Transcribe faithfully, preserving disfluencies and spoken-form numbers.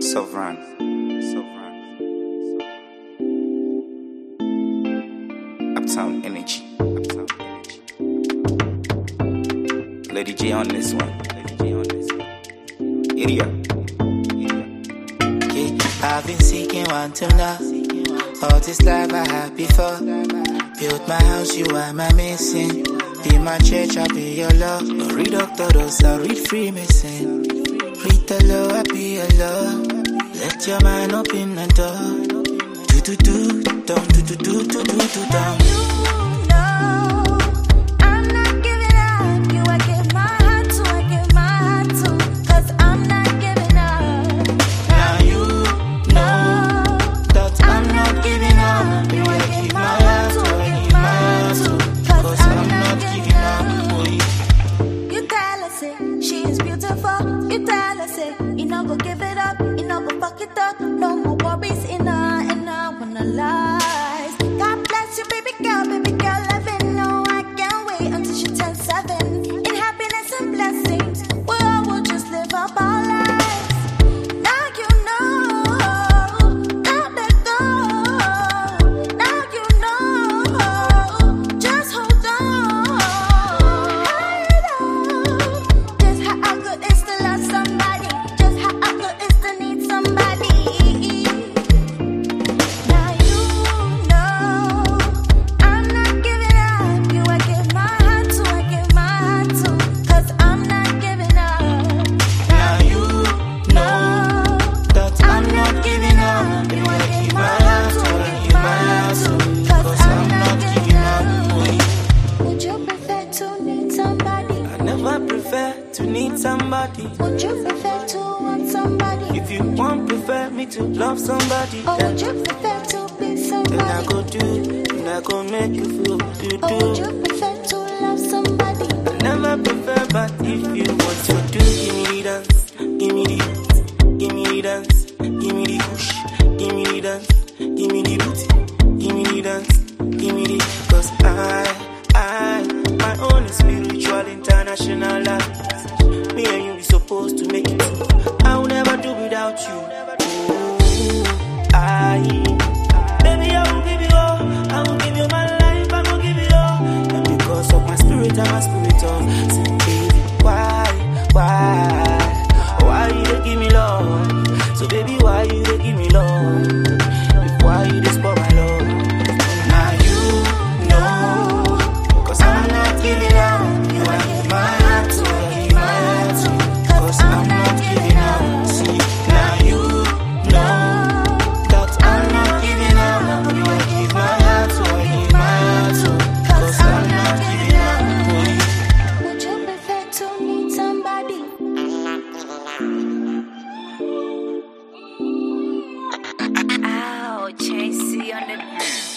Sovereign. Sovereign. Uptown Energy. Uptown Energy. Lady J on this one. Lady J on this one. Idiot. I've been seeking one to love. All this life I had before. Built my house, you are my missing. Be my church, I'll be your love. Read Doctor Dose, I'll read Freemason. Read the law, I'll be your love. Let your mind open the door. Do do do, dum do do do do do do dum. Give it up, you know, go fuck it up. No more worries in her, and I wanna lies. God bless you, baby girl, baby girl, loving. No, I can't wait until she turns seven. In happiness and blessings, we all will just live up our lives. Now you know, now let go. Now you know, just hold on. Just how good it's to love somebody. To need somebody. Would you prefer to want somebody? If you want, prefer me to love somebody. Or would you prefer to be somebody? Then I go do, then I go make you feel do do. Or would you prefer to love somebody? I never prefer, but if you want to do, give me the dance, give me the, give me the dance, give me the push, give me the dance, give me the booty, give me the dance, give me the, cause I, I, my own is spiritual international life. Me and you we supposed to make it true. I will never do without you. Ooh, I, baby, I will give you all. I will give you my life. I will give you all. And because of my spirit, I'm a spiritual. So baby, why, why, why you don't give me love? So baby, why you don't give me love? Why you just for my love? Now you know, cause I'm not giving up. You are giving my heart to me. I'm not giving up. See, now you know that I'm not giving up. You will give my heart to, I give my heart to, cause I'm not giving up. Would you prefer to need somebody? Ow, Tracy on the